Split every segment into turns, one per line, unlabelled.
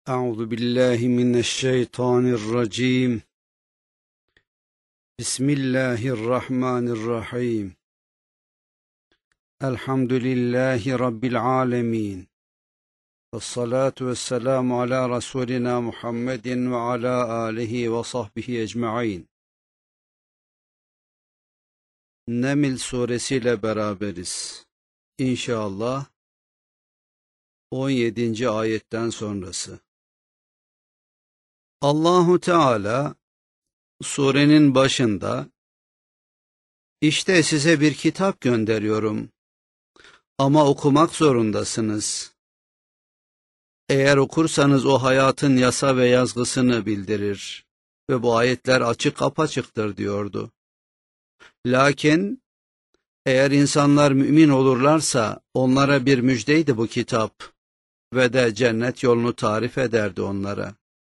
أعوذ بالله من الشيطان الرجيم. بسم الله الرحمن الرحيم. الحمد لله رب العالمين، والصلاة والسلام على رسولنا محمد وعلى آله وصحبه ecmaîn. Neml suresiyle beraberiz. İnşallah 17. ayetten sonrası. Allahu Teala surenin başında "İşte size bir kitap gönderiyorum ama okumak zorundasınız. Eğer okursanız o hayatın yasa ve yazgısını bildirir ve bu ayetler açık apaçıktır" diyordu. Lakin eğer insanlar mümin olurlarsa onlara bir müjdeydi bu kitap ve de cennet yolunu tarif ederdi onlara.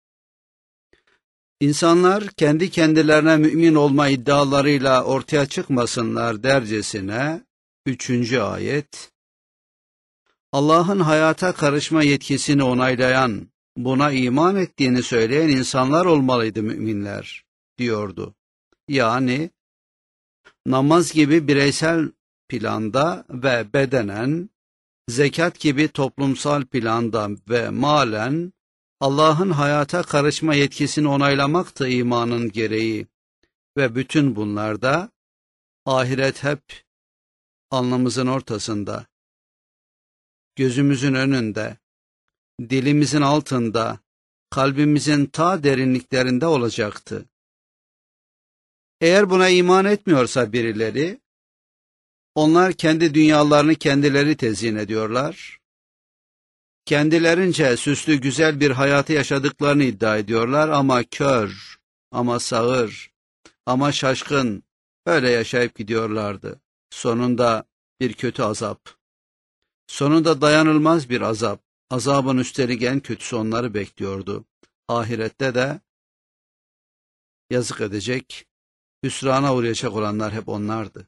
İnsanlar kendi kendilerine mümin olma iddialarıyla ortaya çıkmasınlar dercesine 3. ayet, Allah'ın hayata karışma yetkisini onaylayan, buna iman ettiğini söyleyen insanlar olmalıydı müminler, diyordu. Yani namaz gibi bireysel planda ve bedenen, zekat gibi toplumsal planda ve malen Allah'ın hayata karışma yetkisini onaylamak da imanın gereği ve bütün bunlarda ahiret hep alnımızın ortasında, gözümüzün önünde, dilimizin altında, kalbimizin ta derinliklerinde olacaktı. Eğer buna iman etmiyorsa birileri, onlar kendi dünyalarını kendileri tezyin ediyorlar. Kendilerince süslü güzel bir hayatı yaşadıklarını iddia ediyorlar ama kör, ama sağır, ama şaşkın öyle yaşayıp gidiyorlardı. Sonunda bir kötü azap, sonunda dayanılmaz bir azap, azabın üstelik en kötüsü onları bekliyordu. Ahirette de yazık edecek, hüsrana uğrayacak olanlar hep onlardı.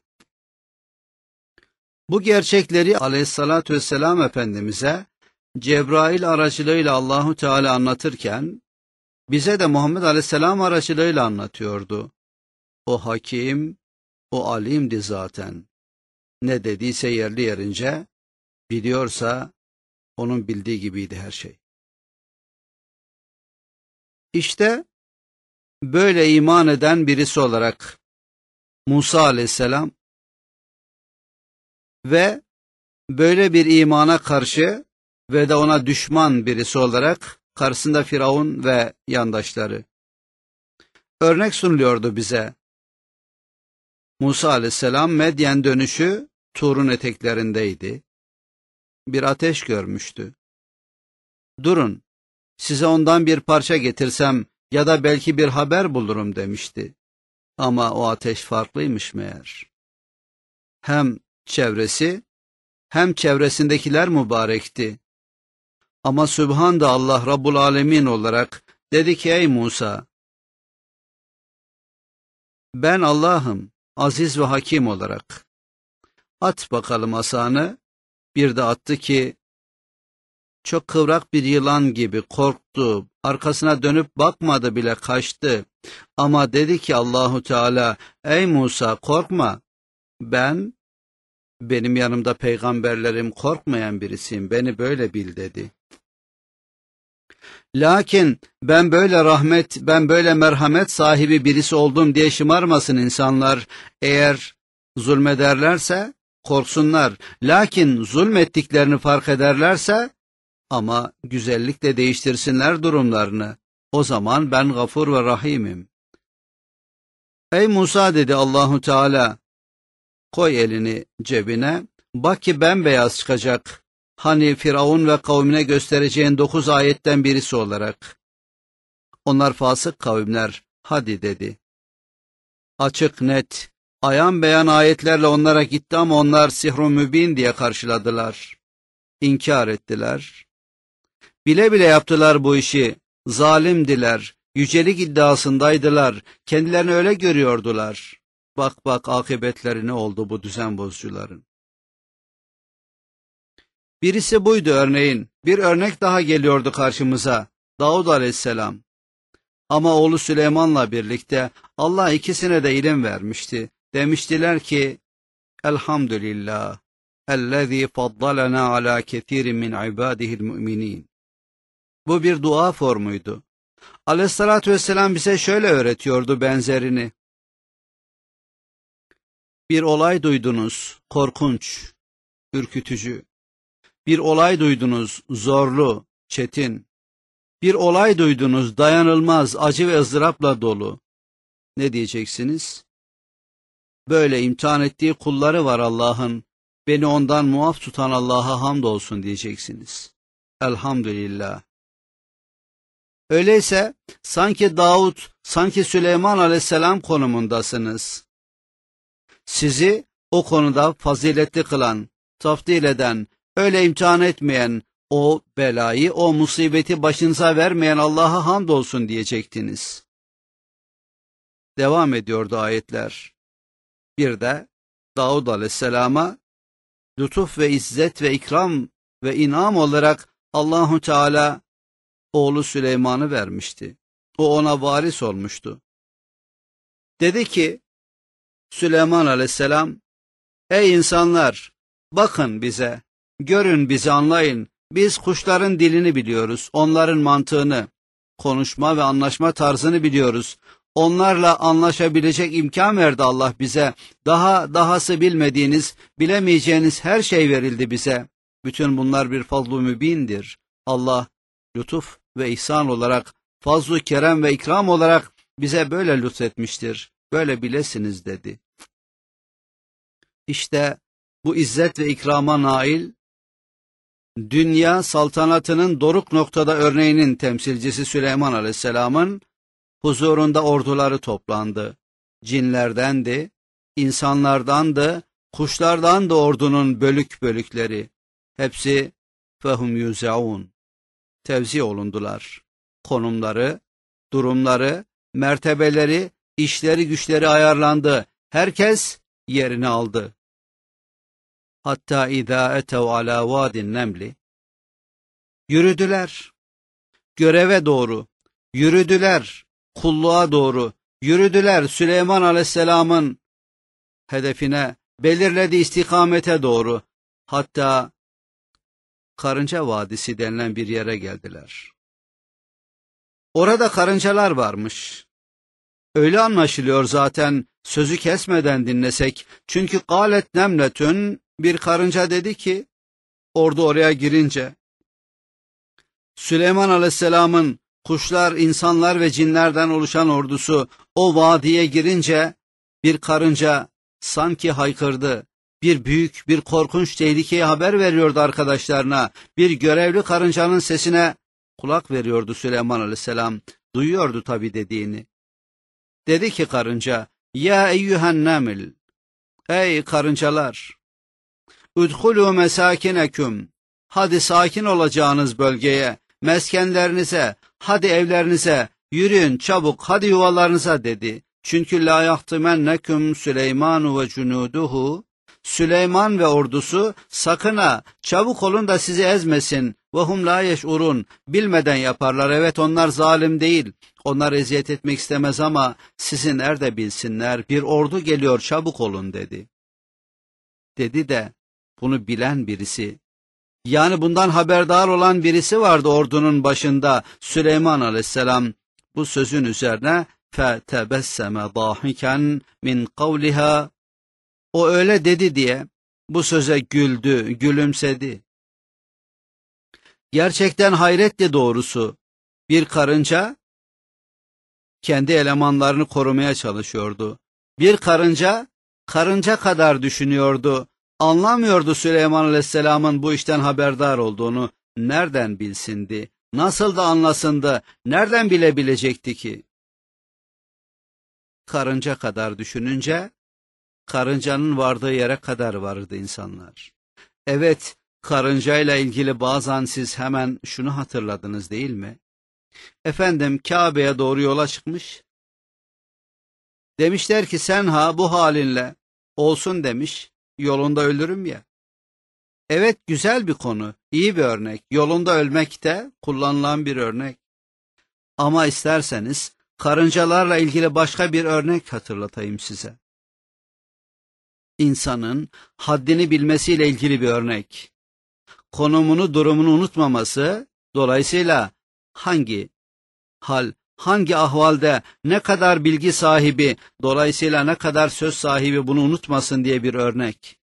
Bu gerçekleri Aleyhissalatü vesselam Efendimiz'e Cebrail aracılığıyla Allahu Teala anlatırken bize de Muhammed Aleyhisselam aracılığıyla anlatıyordu. O hakim, o alimdi zaten. Ne dediyse yerli yerince, biliyorsa onun bildiği gibiydi her şey. İşte böyle iman eden birisi olarak Musa Aleyhisselam ve böyle bir imana karşı ve de ona düşman birisi olarak karşısında Firavun ve yandaşları. Örnek sunuluyordu bize. Musa Aleyhisselam Medyen dönüşü Tur'un eteklerindeydi. Bir ateş görmüştü. "Durun, size ondan bir parça getirsem ya da belki bir haber bulurum" demişti. Ama o ateş farklıymış meğer. Hem çevresi hem çevresindekiler mübarekti. Ama Sübhan da Allah Rabbul Alemin olarak dedi ki, "Ey Musa, ben Allah'ım, aziz ve hakim olarak. At bakalım asanı." Bir de attı ki, çok kıvrak bir yılan gibi korktu, arkasına dönüp bakmadı bile, kaçtı. Ama dedi ki Allahu Teala, "Ey Musa, korkma, benim yanımda peygamberlerim, korkmayan birisiyim, beni böyle bil" dedi. Lakin ben böyle merhamet sahibi birisi oldum diye şımarmasın insanlar. Eğer zulmederlerse korksunlar. Lakin zulmettiklerini fark ederlerse ama güzellikle değiştirsinler durumlarını. O zaman ben Gafur ve Rahim'im. "Ey Musa," dedi Allahu Teala, "koy elini cebine, bak ki bembeyaz çıkacak. Hani Firavun ve kavmine göstereceğin 9 ayetten birisi olarak." Onlar fasık kavimler, "Hadi" dedi. Açık net, ayan beyan ayetlerle onlara gitti ama onlar sihr-i mübin diye karşıladılar. İnkar ettiler. Bile bile yaptılar bu işi. Zalimdiler, yücelik iddiasındaydılar, kendilerini öyle görüyordular. Bak bak akıbetleri ne oldu bu düzen bozucuların. Birisi buydu örneğin. Bir örnek daha geliyordu karşımıza. Davud aleyhisselam. Ama oğlu Süleyman'la birlikte Allah ikisine de ilim vermişti. Demiştiler ki, Elhamdülillah, ellezî faddalena alâ kethirin min ibâdihil mu'minîn. Bu bir dua formuydu. Aleyhissalatü vesselam bize şöyle öğretiyordu benzerini. Bir olay duydunuz, korkunç, ürkütücü. Bir olay duydunuz, zorlu, çetin. Bir olay duydunuz, dayanılmaz, acı ve ızdırapla dolu. Ne diyeceksiniz? Böyle imtihan ettiği kulları var Allah'ın. Beni ondan muaf tutan Allah'a hamdolsun diyeceksiniz. Elhamdülillah. Öyleyse sanki Davud, sanki Süleyman aleyhisselam konumundasınız. Sizi o konuda faziletli kılan, tafdil eden, öyle imtihan etmeyen, o belayı, o musibeti başınıza vermeyen Allah'a hamdolsun diyecektiniz. Devam ediyordu ayetler. Bir de Davud aleyhisselama lütuf ve izzet ve ikram ve inam olarak Allahu Teala oğlu Süleyman'ı vermişti. O ona varis olmuştu. Dedi ki Süleyman aleyhisselam, ey insanlar, bakın bize, görün bizi, anlayın. Biz kuşların dilini biliyoruz, onların mantığını, konuşma ve anlaşma tarzını biliyoruz. Onlarla anlaşabilecek imkan verdi Allah bize. Dahası bilmediğiniz, bilemeyeceğiniz her şey verildi bize. Bütün bunlar bir fazl-ı mübindir. Allah lütuf ve ihsan olarak, fazl-ı kerem ve ikram olarak bize böyle lütfetmiştir. Böyle bilesiniz dedi. İşte bu izzet ve ikrama nail, dünya saltanatının doruk noktada örneğinin temsilcisi Süleyman aleyhisselamın huzurunda orduları toplandı. Cinlerdendi, insanlardandı, kuşlardandı ordunun bölük bölükleri. Hepsi fehum yuzaun, tevzi olundular. Konumları, durumları, mertebeleri, işleri güçleri ayarlandı. Herkes yerini aldı. Hatta izâ etev alâ vâdin nemli. Yürüdüler. Göreve doğru. Yürüdüler. Kulluğa doğru. Yürüdüler Süleyman aleyhisselamın hedefine, belirlediği istikamete doğru. Hatta Karınca Vadisi denilen bir yere geldiler. Orada karıncalar varmış. Öyle anlaşılıyor zaten, sözü kesmeden dinlesek. Çünkü kâlet nemletün, bir karınca dedi ki, ordu oraya girince, Süleyman aleyhisselamın kuşlar, insanlar ve cinlerden oluşan ordusu o vadiye girince, bir karınca sanki haykırdı. Bir büyük, bir korkunç tehlikeye haber veriyordu arkadaşlarına. Bir görevli karıncanın sesine kulak veriyordu Süleyman aleyhisselam. Duyuyordu tabi dediğini. Dedi ki karınca, ya eyyühen namil, ey karıncalar, udhulû mesâkineküm, hadi sakin olacağınız bölgeye, meskenlerinize, hadi evlerinize, yürüyün çabuk, hadi yuvalarınıza dedi. Çünkü la yahtimenneküm Süleymanu ve cunuduhu, Süleyman ve ordusu sakın ha, çabuk olun da sizi ezmesin. Ve hum la yeş'urun, bilmeden yaparlar. Evet, onlar zalim değil. Onlar eziyet etmek istemez ama sizi nerede bilsinler? Bir ordu geliyor, çabuk olun dedi. Dedi de bunu bilen birisi, yani bundan haberdar olan birisi vardı ordunun başında, Süleyman aleyhisselam. Bu sözün üzerine فَتَبَسَّمَ ضَاحِكًا مِنْ قَوْلِهَا, o öyle dedi diye bu söze güldü, gülümsedi. Gerçekten hayretti doğrusu. Bir karınca kendi elemanlarını korumaya çalışıyordu. Bir karınca, karınca kadar düşünüyordu. Anlamıyordu Süleyman aleyhisselamın bu işten haberdar olduğunu. Nereden bilsindi? Nasıl da anlasındı? Nereden bilebilecekti ki? Karınca kadar düşününce, karıncanın vardığı yere kadar varırdı insanlar. Evet, karıncayla ilgili bazen siz hemen şunu hatırladınız değil mi? Efendim, Kabe'ye doğru yola çıkmış. Demişler ki sen ha bu halinle olsun demiş, yolunda ölürüm ya. Evet, güzel bir konu, iyi bir örnek. Yolunda ölmek de kullanılan bir örnek. Ama isterseniz karıncalarla ilgili başka bir örnek hatırlatayım size. İnsanın haddini bilmesiyle ilgili bir örnek. Konumunu, durumunu unutmaması, dolayısıyla hangi ahvalde, ne kadar bilgi sahibi, dolayısıyla ne kadar söz sahibi bunu unutmasın diye bir örnek.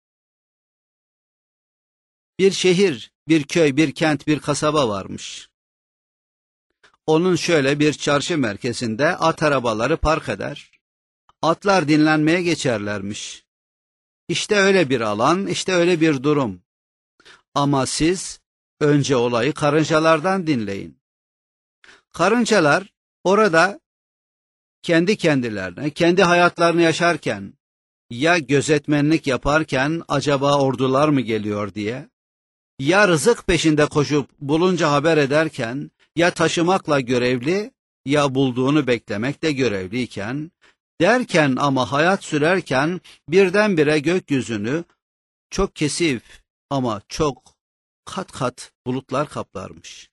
Bir şehir, bir köy, bir kent, bir kasaba varmış. Onun şöyle bir çarşı merkezinde at arabaları park eder. Atlar dinlenmeye geçerlermiş. İşte öyle bir alan, işte öyle bir durum. Ama siz önce olayı karıncalardan dinleyin. Karıncalar orada kendi kendilerine, kendi hayatlarını yaşarken, ya gözetmenlik yaparken acaba ordular mı geliyor diye, ya rızık peşinde koşup bulunca haber ederken, ya taşımakla görevli, ya bulduğunu beklemekle görevliyken, derken ama hayat sürerken birdenbire gökyüzünü çok kesif ama çok kat kat bulutlar kaplarmış.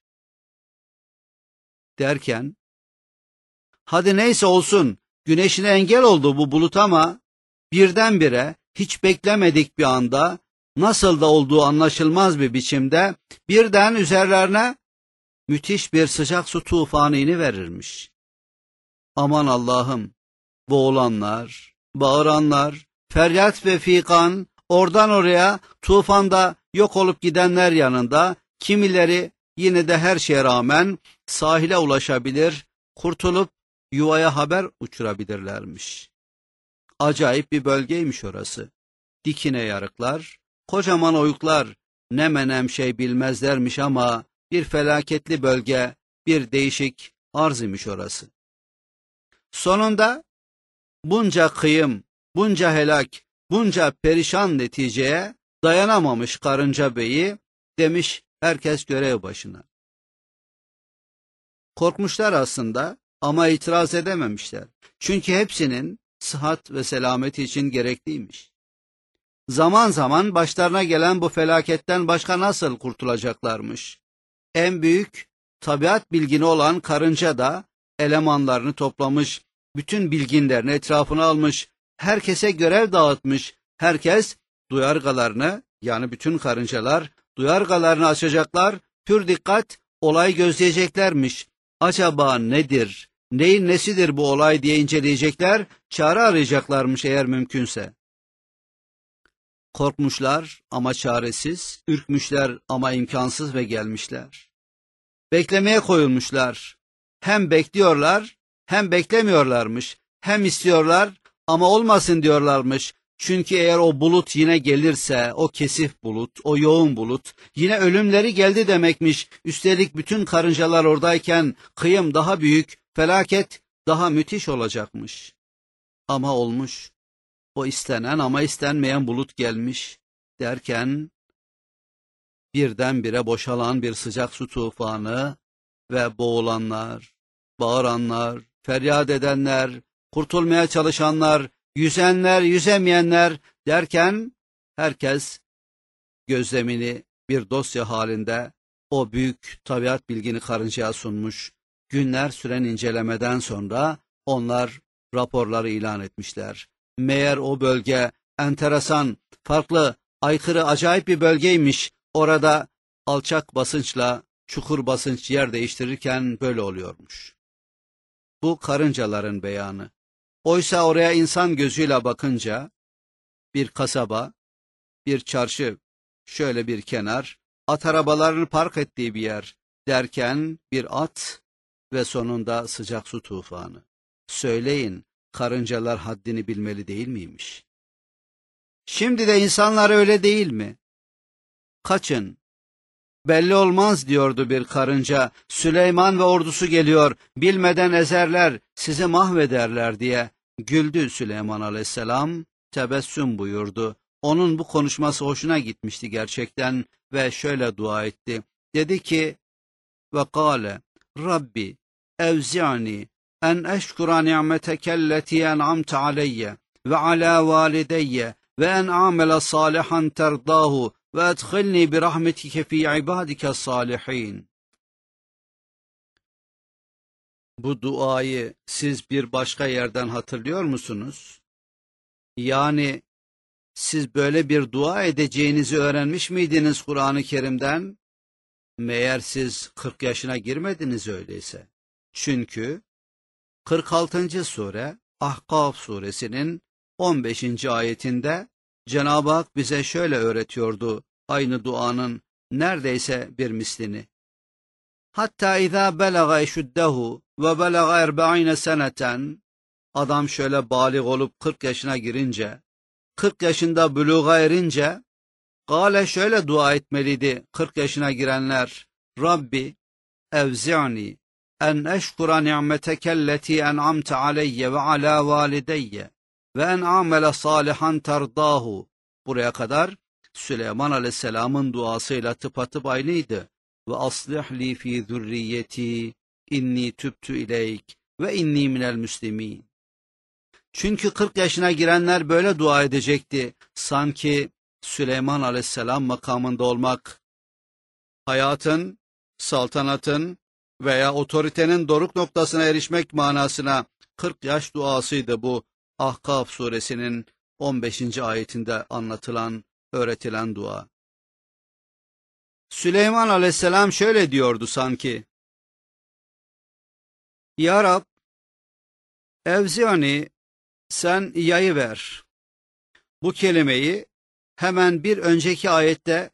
Derken, hadi neyse olsun, güneşine engel oldu bu bulut ama birdenbire hiç beklemedik bir anda, nasıl da olduğu anlaşılmaz bir biçimde birden üzerlerine müthiş bir sıcak su tufanı iniverirmiş. Aman Allah'ım, boğulanlar, bağıranlar, feryat ve figan, oradan oraya tufanda yok olup gidenler yanında, kimileri yine de her şeye rağmen sahile ulaşabilir, kurtulup yuvaya haber uçurabilirlermiş. Acayip bir bölgeymiş orası. Dikine yarıklar, kocaman oyuklar, ne menem şey bilmezlermiş ama bir felaketli bölge, bir değişik arz imiş orası. Sonunda bunca kıyım, bunca helak, bunca perişan neticeye dayanamamış karınca beyi, demiş herkes görev başına. Korkmuşlar aslında ama itiraz edememişler. Çünkü hepsinin sıhhat ve selameti için gerekliymiş. Zaman zaman başlarına gelen bu felaketten başka nasıl kurtulacaklarmış? En büyük tabiat bilgini olan karınca da elemanlarını toplamış, bütün bilginlerini etrafına almış, herkese görev dağıtmış, herkes duyargalarını, yani bütün karıncalar duyargalarını açacaklar, pür dikkat olayı gözleyeceklermiş. Acaba nedir, neyin nesidir bu olay diye inceleyecekler, çare arayacaklarmış eğer mümkünse. Korkmuşlar ama çaresiz, ürkmüşler ama imkansız ve gelmişler. Beklemeye koyulmuşlar. Hem bekliyorlar, hem beklemiyorlarmış. Hem istiyorlar ama olmasın diyorlarmış. Çünkü eğer o bulut yine gelirse, o kesif bulut, o yoğun bulut, yine ölümleri geldi demekmiş. Üstelik bütün karıncalar oradayken kıyım daha büyük, felaket daha müthiş olacakmış. Ama olmuş. O istenen ama istenmeyen bulut gelmiş derken birdenbire boşalan bir sıcak su tufanı ve boğulanlar, bağıranlar, feryat edenler, kurtulmaya çalışanlar, yüzenler, yüzemeyenler derken herkes gözlemini bir dosya halinde o büyük tabiat bilgini karıncaya sunmuş. Günler süren incelemeden sonra onlar raporları ilan etmişler. Meğer o bölge enteresan, farklı, aykırı, acayip bir bölgeymiş. Orada alçak basınçla çukur basınç yer değiştirirken böyle oluyormuş. Bu karıncaların beyanı. Oysa oraya insan gözüyle bakınca bir kasaba, bir çarşı, şöyle bir kenar, at arabalarını park ettiği bir yer derken bir at ve sonunda sıcak su tufanı. Söyleyin, karıncalar haddini bilmeli değil miymiş? Şimdi de insanlar öyle değil mi? Kaçın. Belli olmaz diyordu bir karınca. Süleyman ve ordusu geliyor. Bilmeden ezerler, sizi mahvederler diye. Güldü Süleyman aleyhisselam. Tebessüm buyurdu. Onun bu konuşması hoşuna gitmişti gerçekten ve şöyle dua etti. Dedi ki, ve kâle, Rabbi, evzi'ni en eşkura ni'metekelleti en'amte aleyye ve ala valideyye ve en amele salihan terdahu ve edkhilni bi rahmetike fi ibadike salihin. Bu duayı siz bir başka yerden hatırlıyor musunuz? Yani siz böyle bir dua edeceğinizi öğrenmiş miydiniz Kur'an-ı Kerim'den? Meğer siz 40 yaşına girmediniz öyleyse. Çünkü 46. sure Ahkaf suresinin 15. ayetinde Cenab-ı Hak bize şöyle öğretiyordu aynı duanın neredeyse bir mislini. Hatta izâ belaga eşuddehu ve belaga 40 seneten, adam şöyle bâlig olup 40 yaşına girince, 40 yaşında buluğa erince, gâle şöyle dua etmeliydi 40 yaşına girenler: Rabbi evzi'ni en eşkura ni'metekelleti en'amte aleyye ve ala valideyye ve en amele salihan terdahu. Buraya kadar Süleyman Aleyhisselam'ın duasıyla tıpatıp aynıydı. Ve aslih li fi zürriyeti inni tübtü ileyk ve inni minel müslimin. Çünkü 40 yaşına girenler böyle dua edecekti. Sanki Süleyman Aleyhisselam makamında olmak, hayatın, saltanatın veya otoritenin doruk noktasına erişmek manasına 40 yaş duasıydı bu Ahkaf suresinin 15. ayetinde anlatılan, öğretilen dua. Süleyman Aleyhisselam şöyle diyordu sanki: Ya Rab, evzi'ni, sen yayıver. Bu kelimeyi hemen bir önceki ayette,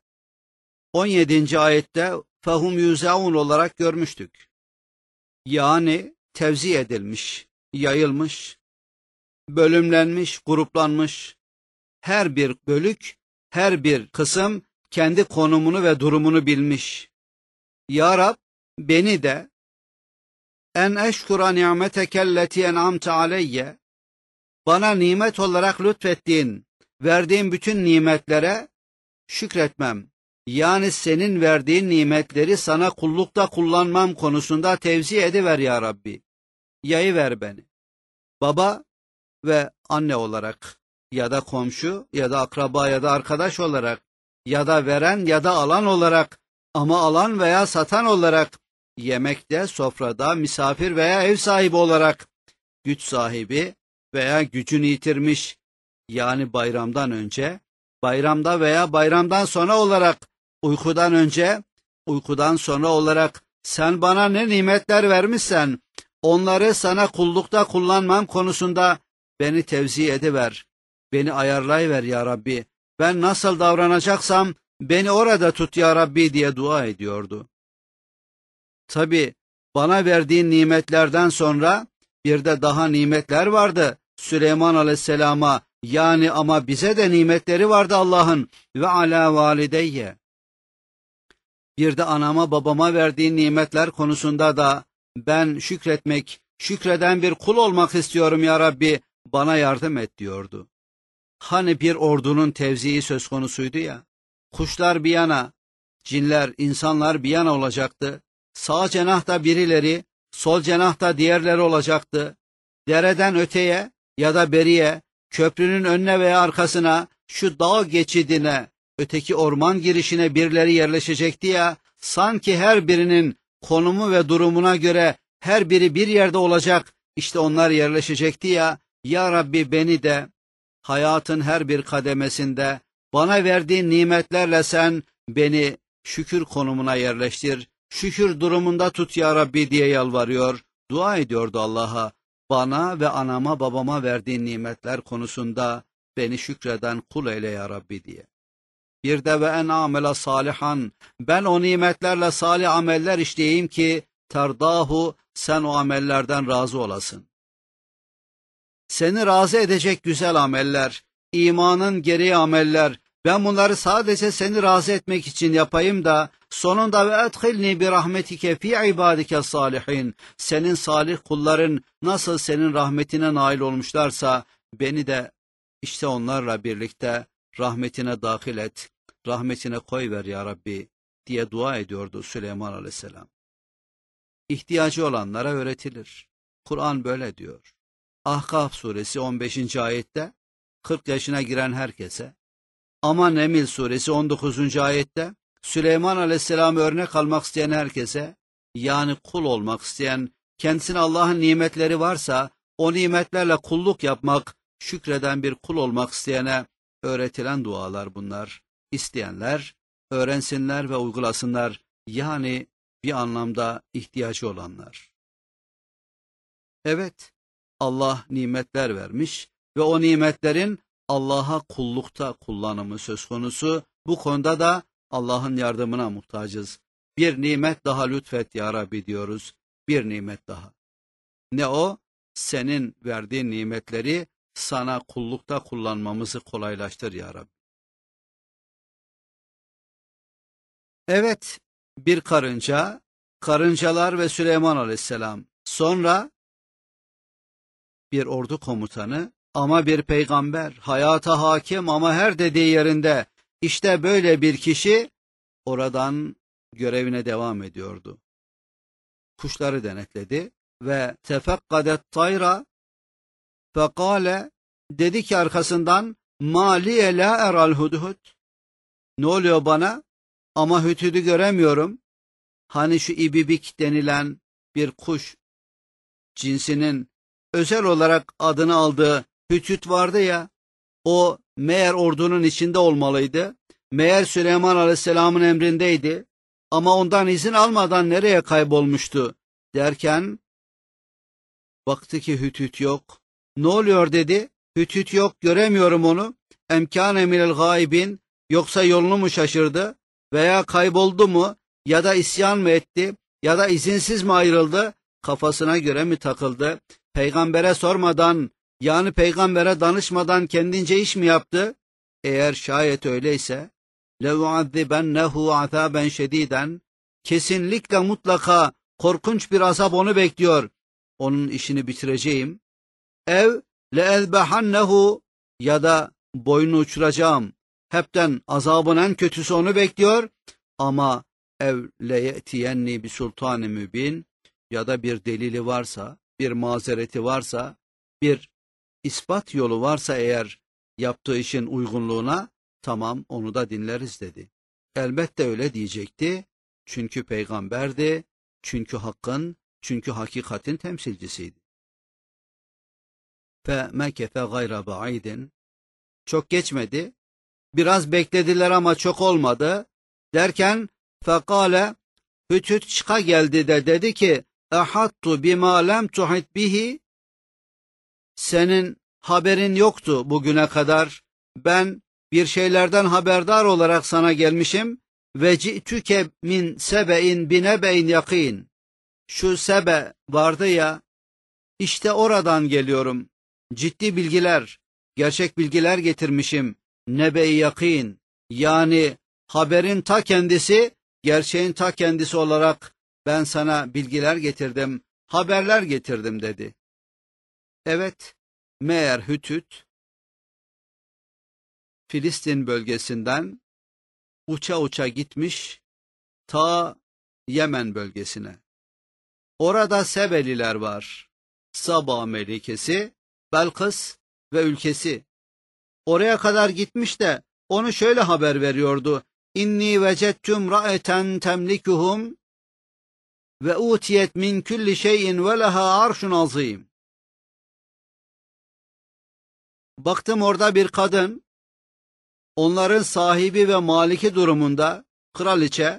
17. ayette fehum yüzeun olarak görmüştük. Yani tevzi edilmiş, yayılmış, bölümlenmiş, gruplanmış. Her bir bölük, her bir kısım kendi konumunu ve durumunu bilmiş. Ya Rab, beni de en eşkura ni'metekelleti en'amte aleyye, bana nimet olarak lütfettiğin, verdiğin bütün nimetlere şükretmem, yani senin verdiğin nimetleri sana kullukta kullanmam konusunda tevzi ediver ya Rabbi. Yayıver beni. Baba ve anne olarak, ya da komşu, ya da akraba, ya da arkadaş olarak, ya da veren ya da alan olarak, ama alan veya satan olarak, yemekte, sofrada, misafir veya ev sahibi olarak, güç sahibi veya gücünü yitirmiş, yani bayramdan önce, bayramda veya bayramdan sonra olarak, uykudan önce, uykudan sonra olarak, sen bana ne nimetler vermişsen, onları sana kullukta kullanmam konusunda beni tevzi ediver, beni ayarlayıver ya Rabbi, ben nasıl davranacaksam beni orada tut ya Rabbi diye dua ediyordu. Tabi bana verdiğin nimetlerden sonra bir de daha nimetler vardı Süleyman Aleyhisselam'a, yani ama bize de nimetleri vardı Allah'ın. Ve ala valideyye, bir de anama babama verdiğin nimetler konusunda da ben şükretmek, şükreden bir kul olmak istiyorum ya Rabbi, bana yardım et diyordu. Hani bir ordunun tevzii söz konusuydu ya, kuşlar bir yana, cinler, insanlar bir yana olacaktı. Sağ cenahta birileri, sol cenahta diğerleri olacaktı. Dereden öteye ya da beriye, köprünün önüne veya arkasına, şu dağ geçidine, öteki orman girişine birileri yerleşecekti ya, sanki her birinin konumu ve durumuna göre her biri bir yerde olacak, işte onlar yerleşecekti ya, ya Rabbi beni de hayatın her bir kademesinde bana verdiğin nimetlerle sen beni şükür konumuna yerleştir, şükür durumunda tut ya Rabbi diye yalvarıyor, dua ediyordu Allah'a. Bana ve anama babama verdiğin nimetler konusunda beni şükreden kul eyle ya Rabbi diye. Bir de ve en amele salihan, ben o nimetlerle salih ameller işleyeyim ki terdahu, sen o amellerden razı olasın. Seni razı edecek güzel ameller, imanın gereği ameller, ben bunları sadece seni razı etmek için yapayım da sonunda ve edhilni bi rahmetike fi ibadike salihin, senin salih kulların nasıl senin rahmetine nail olmuşlarsa beni de işte onlarla birlikte rahmetine dahil et, rahmetine koyver ya Rabbi diye dua ediyordu Süleyman Aleyhisselam. İhtiyacı olanlara öğretilir. Kur'an böyle diyor. Ahkaf suresi 15. ayette 40 yaşına giren herkese, ama Neml suresi 19. ayette Süleyman Aleyhisselam'ı örnek almak isteyen herkese, yani kul olmak isteyen kendisine Allah'ın nimetleri varsa o nimetlerle kulluk yapmak, şükreden bir kul olmak isteyene öğretilen dualar bunlar. İsteyenler öğrensinler ve uygulasınlar. Yani bir anlamda ihtiyacı olanlar. Evet, Allah nimetler vermiş ve o nimetlerin Allah'a kullukta kullanımı söz konusu. Bu konuda da Allah'ın yardımına muhtacız. Bir nimet daha lütfet ya Rabbi diyoruz. Bir nimet daha. Ne o? Senin verdiğin nimetleri sana kullukta kullanmamızı kolaylaştır ya Rabbi. Evet, bir karınca, karıncalar ve Süleyman Aleyhisselam. Sonra bir ordu komutanı ama bir peygamber, hayata hakim ama her dediği yerinde. İşte böyle bir kişi oradan görevine devam ediyordu. Kuşları denetledi ve tefekkadet tayra fekale, dedi ki arkasından maliye la eral hudhud, ne oluyor bana ama hüdhüdü göremiyorum. Hani şu ibibik denilen bir kuş cinsinin özel olarak adını aldığı hüdhüd vardı ya, o meğer ordunun içinde olmalıydı. Meğer Süleyman Aleyhisselam'ın emrindeydi ama ondan izin almadan nereye kaybolmuştu derken baktı ki hüdhüd yok. Ne oluyor dedi. Hüdhüd yok, göremiyorum onu. Emkâne minel gâibin, yoksa yolunu mu şaşırdı veya kayboldu mu ya da isyan mı etti ya da izinsiz mi ayrıldı, kafasına göre mi takıldı, peygambere sormadan yani peygambere danışmadan kendince iş mi yaptı? Eğer şayet öyleyse لَوْعَذِّبَنَّهُ عَذَابًا شَد۪يدًا, kesinlikle mutlaka korkunç bir azap onu bekliyor. Onun işini bitireceğim. Ev leezbehannehu, ya da boynunu uçuracağım. Hepten azabın en kötüsü onu bekliyor. Ama ev leyetiyenni bi sultani mübin, ya da bir delili varsa, bir mazereti varsa, bir ispat yolu varsa eğer yaptığı işin uygunluğuna, tamam onu da dinleriz dedi. Elbette öyle diyecekti. Çünkü peygamberdi, çünkü hakkın, çünkü hakikatin temsilcisiydi. فَمَكَثَ غَيْرَ بَعِيدٍ, çok geçmedi. Biraz beklediler ama çok olmadı. Derken فَقَالَ, hüdhüd çıka geldi de dedi ki اَحَطُّ بِمَا لَمْ تُحِطْ بِهِ, senin haberin yoktu bugüne kadar. Ben bir şeylerden haberdar olarak sana gelmişim. Ve ci'tüke min sebe'in binebe'in yakin. Şu Sebe vardı ya, işte oradan geliyorum. Ciddi bilgiler, gerçek bilgiler getirmişim. Nebe-i yakin, yani haberin ta kendisi, gerçeğin ta kendisi olarak ben sana bilgiler getirdim, haberler getirdim dedi. Evet, meğer Hüdhüd Filistin bölgesinden uça uça gitmiş ta Yemen bölgesine. Orada Sebeliler var. Saba melikesi, Belkıs ve ülkesi. Oraya kadar gitmiş de onu şöyle haber veriyordu. İnni vecettum ra'eten temlikuhum ve utiyet min kulli şeyin ve leha arşun azim. Baktım orada bir kadın, onların sahibi ve maliki durumunda, kraliçe,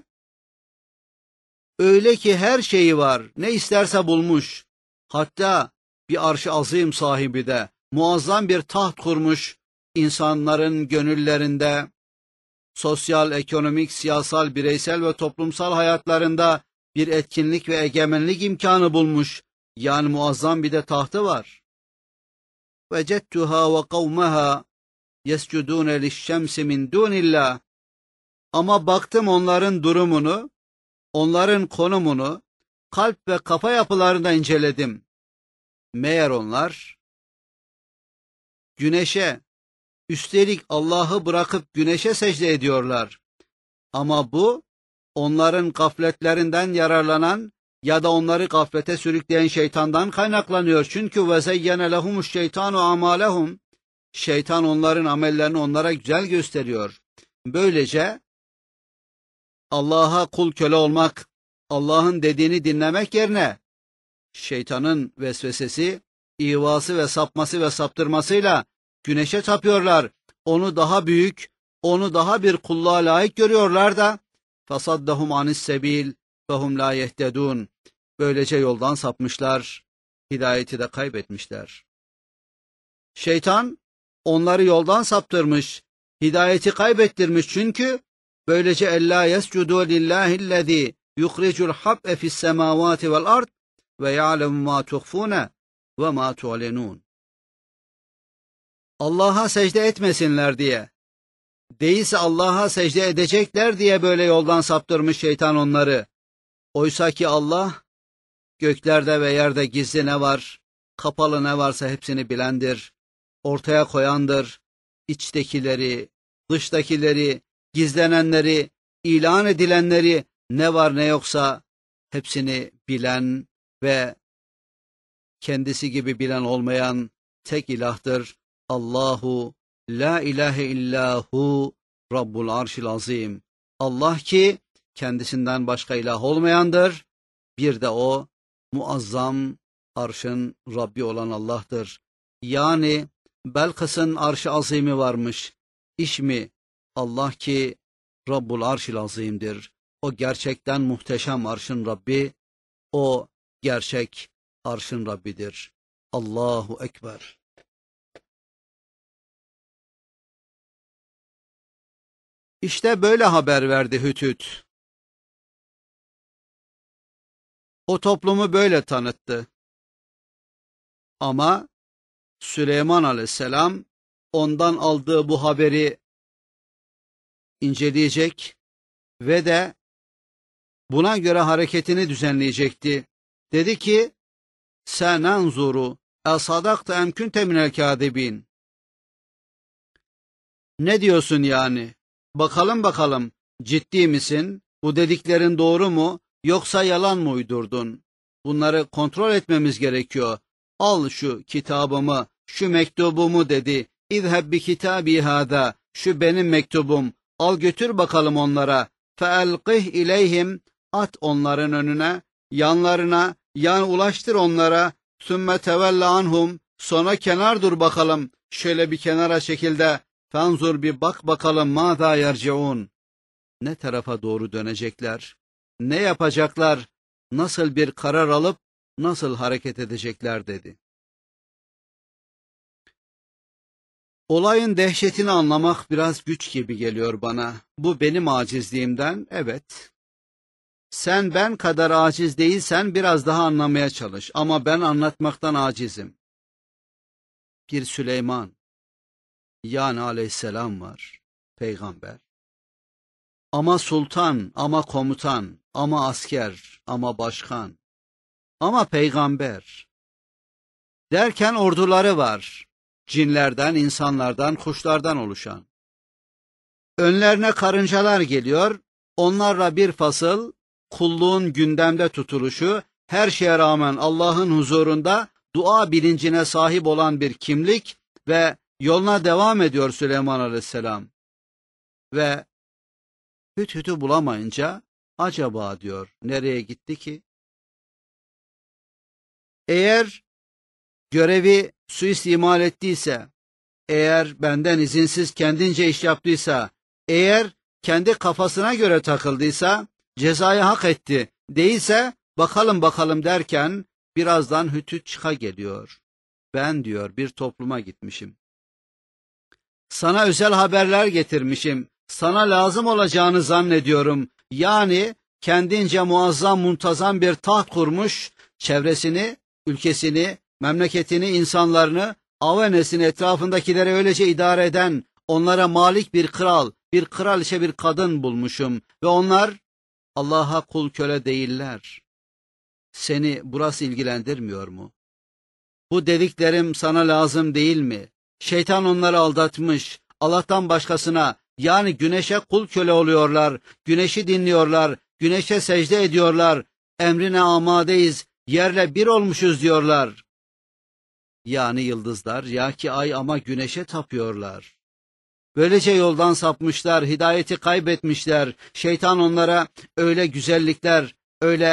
öyle ki her şeyi var, ne isterse bulmuş. Hatta bir arş-ı azim sahibi de, muazzam bir taht kurmuş, insanların gönüllerinde, sosyal, ekonomik, siyasal, bireysel ve toplumsal hayatlarında bir etkinlik ve egemenlik imkanı bulmuş. Yani muazzam bir de tahtı var. وَجَدْتُهَا وَقَوْمَهَا يَسْجُدُونَ لِلشَّمْسِ مِنْ دُونِ اللّٰهِ. Ama baktım onların durumunu, onların konumunu, kalp ve kafa yapılarında inceledim. Meğer onlar güneşe, üstelik Allah'ı bırakıp güneşe secde ediyorlar. Ama bu onların gafletlerinden yararlanan ya da onları gaflete sürükleyen şeytandan kaynaklanıyor. Çünkü vezeyyene lehumuş şeytanu amalehum, şeytan onların amellerini onlara güzel gösteriyor. Böylece Allah'a kul köle olmak, Allah'ın dediğini dinlemek yerine Şeytanın vesvesesi, ihvası ve sapması ve saptırmasıyla güneşe tapıyorlar. Onu daha büyük, onu daha bir kulluğa layık görüyorlar da fasaddahum anis sebil fehum la yehtedun. Böylece yoldan sapmışlar, hidayeti de kaybetmişler. Şeytan onları yoldan saptırmış, hidayeti kaybettirmiş çünkü böylece ella yescudu lillahillezî yuhricul hab'e fis semâvâti vel ard ve ya'lemu mâ tuhfûne ve mâ tu'lenûn. Allah'a secde etmesinler diye, değilse Allah'a secde edecekler diye böyle yoldan saptırmış şeytan onları. Oysa ki Allah, göklerde ve yerde gizli ne var, kapalı ne varsa hepsini bilendir, ortaya koyandır, içtekileri, dıştakileri, gizlenenleri, ilan edilenleri, ne var ne yoksa hepsini bilen ve kendisi gibi bilen olmayan tek ilahtır. Allahu la ilahe illahu Rabbul arşil azim. Allah ki kendisinden başka ilah olmayandır. Bir de o muazzam arşın Rabbi olan Allah'tır. Yani Belkıs'ın arş-ı azimi varmış. İş mi? Allah ki Rabbul arşil azimdir. O gerçekten muhteşem arşın Rabbi. O gerçek arşın Rabbidir. Allahu Ekber. İşte böyle haber verdi Hütüt. O toplumu böyle tanıttı. Ama Süleyman Aleyhisselam ondan aldığı bu haberi inceleyecek ve de buna göre hareketini düzenleyecekti. Dedi ki, "Senenzuru esadakta em kunte minel kâdibîn." Ne diyorsun yani? Bakalım ciddi misin? Bu dediklerin doğru mu yoksa yalan mı uydurdun? Bunları kontrol etmemiz gerekiyor. Al şu kitabımı, şu mektubumu dedi. İzheb bi kitabi hâdâ. Şu benim mektubum. Al götür bakalım onlara. Feelqih ileyhim. At onların önüne, yanlarına, yani ulaştır onlara. Sümme tevelle anhum. Sonra kenar dur bakalım. Şöyle bir kenara şekilde. Fenzur bir bak bakalım mâzâ yerciûn. Ne tarafa doğru dönecekler? Ne yapacaklar? Nasıl bir karar alıp nasıl hareket edecekler dedi. Olayın dehşetini anlamak biraz güç gibi geliyor bana. Bu benim acizliğimden, evet. Sen ben kadar aciz değilsen biraz daha anlamaya çalış. Ama ben anlatmaktan acizim. Bir Süleyman, yani aleyhisselam var, peygamber. Ama sultan, ama komutan, ama asker, ama başkan, ama peygamber. Derken orduları var. Cinlerden, insanlardan, kuşlardan oluşan. Önlerine karıncalar geliyor, onlarla bir fasıl, kulluğun gündemde tutuluşu, her şeye rağmen Allah'ın huzurunda dua bilincine sahip olan bir kimlik ve yoluna devam ediyor Süleyman Aleyhisselam. Ve Hüt-Hüt'ü bulamayınca acaba diyor, nereye gitti ki? Eğer görevi suistimal ettiyse, eğer benden izinsiz kendince iş yaptıysa, eğer kendi kafasına göre takıldıysa cezayı hak etti. Değilse bakalım derken birazdan Hüt-Hüt çıka geliyor. Ben diyor bir topluma gitmişim. Sana özel haberler getirmişim. Sana lazım olacağını zannediyorum. Yani kendince muazzam muntazam bir taht kurmuş, çevresini, ülkesini, memleketini, insanlarını, avenesini, etrafındakileri öylece idare eden, onlara malik bir kral, bir kraliçe, bir kadın bulmuşum. Ve onlar Allah'a kul köle değiller. Seni burası ilgilendirmiyor mu? Bu dediklerim sana lazım değil mi? Şeytan onları aldatmış. Allah'tan başkasına, yani güneşe kul köle oluyorlar. Güneşi dinliyorlar. Güneşe secde ediyorlar. Emrine amadeyiz. Yerle bir olmuşuz diyorlar. Yani yıldızlar, ya ki ay, ama güneşe tapıyorlar. Böylece yoldan sapmışlar, hidayeti kaybetmişler. Şeytan onlara öyle güzellikler, öyle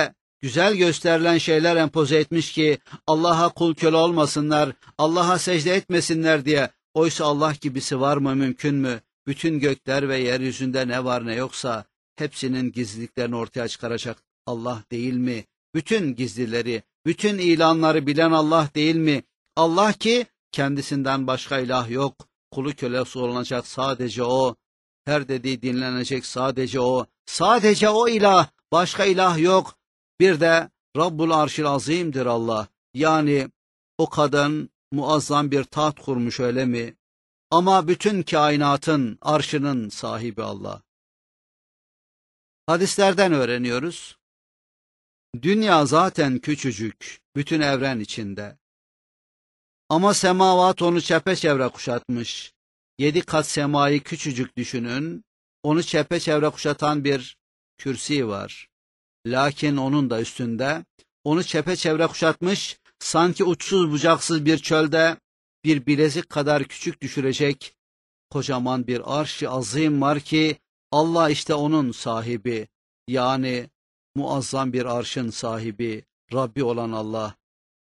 güzel gösterilen şeyler empoze etmiş ki Allah'a kul köle olmasınlar, Allah'a secde etmesinler diye. Oysa Allah gibisi var mı, mümkün mü? Bütün gökler ve yeryüzünde ne var ne yoksa hepsinin gizliliklerini ortaya çıkaracak Allah değil mi? Bütün gizlileri, bütün ilanları bilen Allah değil mi? Allah ki kendisinden başka ilah yok. Kulu kölesi olunacak sadece O. Her dediği dinlenecek sadece O. Sadece O ilah, başka ilah yok. Bir de Rabbul Arşil Azim'dir Allah. Yani o kadın muazzam bir taht kurmuş, öyle mi? Ama bütün kainatın arşının sahibi Allah. Hadislerden öğreniyoruz. Dünya zaten küçücük, bütün evren içinde. Ama semavat onu çepeçevre kuşatmış. 7 kat semayı küçücük düşünün, onu çepeçevre kuşatan bir kürsi var. Lakin onun da üstünde, onu çepeçevre kuşatmış, sanki uçsuz bucaksız bir çölde, bir bilezik kadar küçük düşürecek kocaman bir arş-ı azim var ki, Allah işte onun sahibi, yani muazzam bir arşın sahibi, Rabbi olan Allah.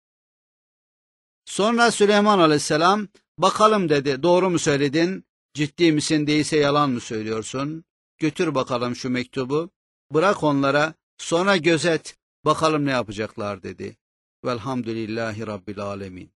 Sonra Süleyman Aleyhisselam, bakalım dedi, doğru mu söyledin, ciddi misin, değilse yalan mı söylüyorsun, götür bakalım şu mektubu, bırak onlara, sonra gözet, bakalım ne yapacaklar dedi. Velhamdülillahi Rabbil Alemin.